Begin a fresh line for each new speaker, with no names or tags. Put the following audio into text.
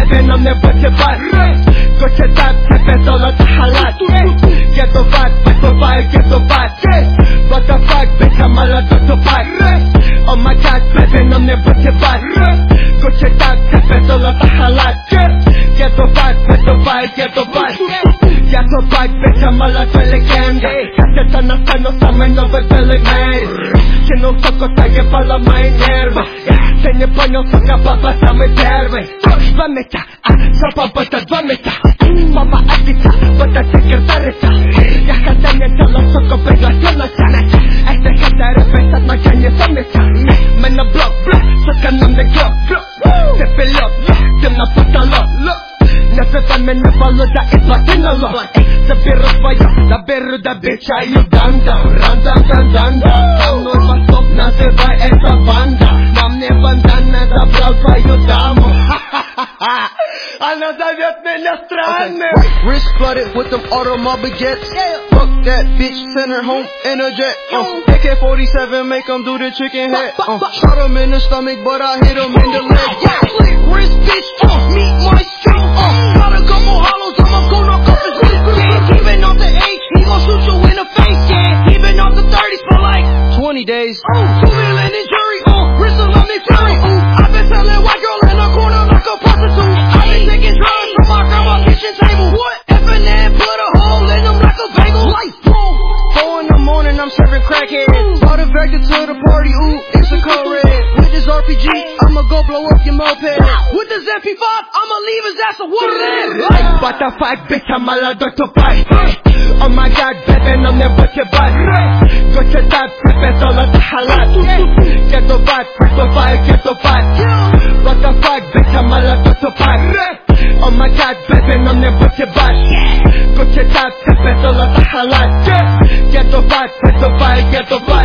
Pewien o mnie wyczepat Goście tak przepierdolą to halat Jedowat What the fuck, bitch, I'm all out of the back Oh my god, pewien o mnie wyczepat Goście tak przepierdolą to halat Jedowat Ja to bike, bitch, I'm all out of legenda Kaseta na sceno, same nowe elementy Cię wysoko, tak je pala moje nerwy Ty nie ponią, suka, baba, same terwy 2 metra, a sopa, bota 2 metra Mama atita, bota sekretaryca Jaka celo, soko, pegla, solosa Este gente repesa, macianie, samyca Men na blok, soka nam de glock Te pilot, tym na patolog Nazywamy na waluta i platynolog Zabieru da bitcha i udanda Randam Tam norma stop, nazywaj esa banda Na mnie bandana zabrał twою даму Она зовет меня странным
Wrist flooded with them automobile jets Fuck that bitch, send her home in a jet AK-47 make them do the chicken head Shot him in the stomach but I hit him in the leg Wrist bitch, meet my street Got a couple hollows, I'ma go knock off his wrist Even off the H, he gon' shoot you in the face Even off the 30s for like 20 days 2 million in jury, wrist along me fury I've been selling white girl in the corner like a prostitute I've been taking drugs from my grandma's kitchen table What? F&N put a hole in them like a bagel Life, boom 4 in the morning, I'm serving crackhead Bought a vector to the party, it's a code red With this RPG, I'ma go blow up your moped With this MP5, I'ma leave his ass a wonderland
What the fuck, bitch, I'm all out of the bike Oh my god, baby, no mnie wyczepat Goście tak przepierdolą to halat Jedowat What the fuck, bitch, I'm all out of the bike Oh my god, baby, no mnie wyczepat Goście tak przepierdolą to halat Jedowat